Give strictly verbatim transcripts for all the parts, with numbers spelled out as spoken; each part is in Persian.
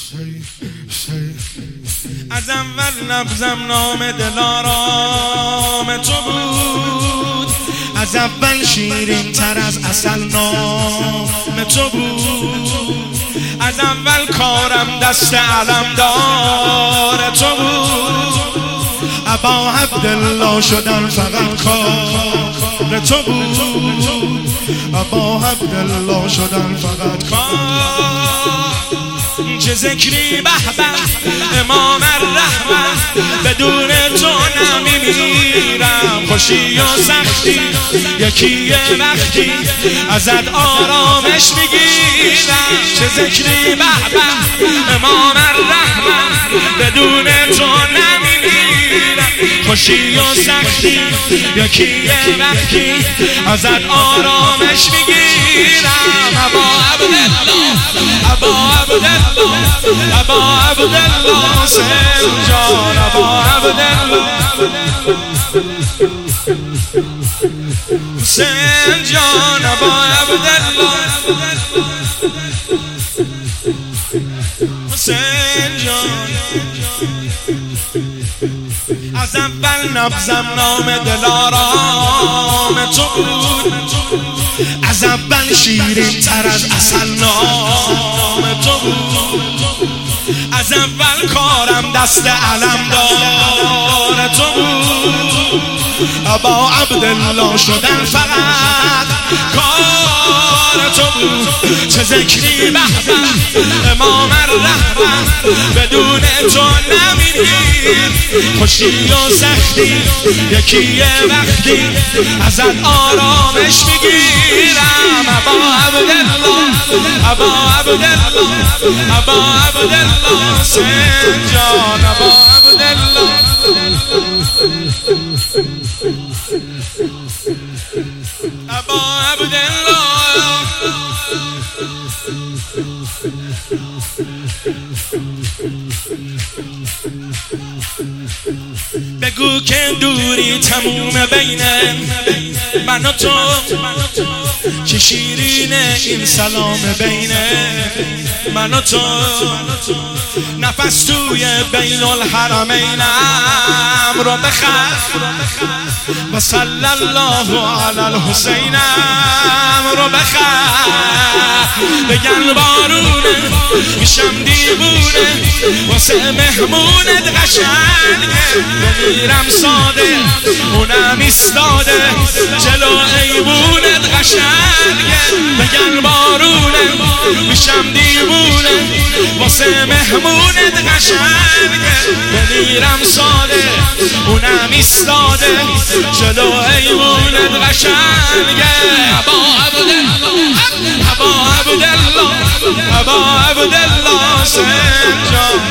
از اول نبضم نام دلارام تو بود، از اول شیرین تر از عسل نام تو بود، از اول کارم دست علمدار تو بود، ابا عبدالله شدن فقط کار تو بود، ابا عبدالله شدن فقط کار. چه ذکری به به امام الرحمت، بدون تو نمیمیرم. خوشی و سختی یکی وقتی ازت آرامش میگیرم. چه ذکری به به امام الرحمت، بدون تو نمیمیرم. خوشی و سختی یکی وقتی ازت آرامش میگیرم. ابا عبدالله ابا عبدالله ابا عبدالله حسین جان، ابا عبدالله حسین جان، ابا عبدالله حسین جان. از اول نبضم نام دلارام تو بود، از اول شیرین تر از عسل نام تو بود، از اول کارم دست علمدار تو بود، ابا عبدالله شدن فقط کار تو بود. چه ذکری به امام الرحمت، بدون تو نمیریم. خوشی و سختی یکی وقتی ازت آرامش میگیرم. ابا عبدالله ابا عبدالله ابا عبدالله حسین جان، ابا عبدالله ابا عبدالله. بگو که دوری تموم بین من و تو، که شیرینه این سلام بین من و تو. نفس توی بین الحرمینم رو بخر، و صلی الله علی الحسینم رو بخر. بگن بارونه میشم دیوونه، واسه مهمونت قشنگه. بمیرم ساده اونم ایستاده، جلو ایوونت قشنگه. بگن بارونه میشم دیوونه، واسه مهمونت قشنگه. بمیرم ساده اونم ایستاده، جلو ایوونت قشنگه. ابا عبدالله ابا عبدالله ابا عبدالله حسین جان.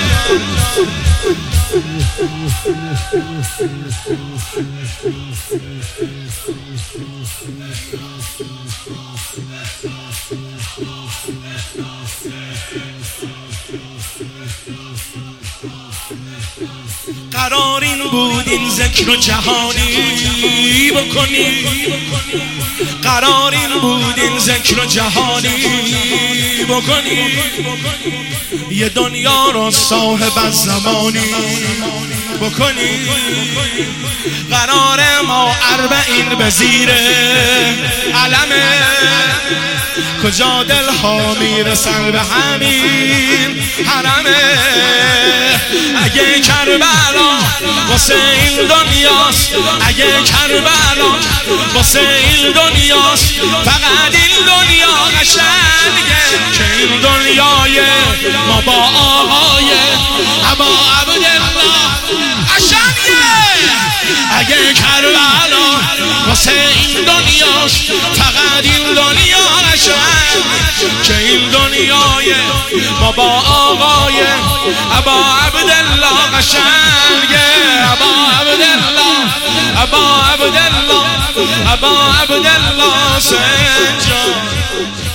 قرار این بود این ذکر و جهانی بکنی، قرار این بود این ذکر و جهانی بکنی. یه دنیا رو صاحب از زمانی بکنی. قرار ما اربعین به زیر علمه، کجا دل ها میرسن به همین حرمه. اگه کربلا واسه این دنیاست، اگه کربلا واسه این دنیاست، فقط این دنیا قشنگه. که این دنیای ما با آقای ابا عبدالله قشنگه. اگه کربلا واسه این دنیاست، فقط این دنیا قشنگه. که این دنیای ما با آقای ابا عبدالله قشنگه. ابا عبدالله ابا عبدالله ابا عبدالله حسین جان.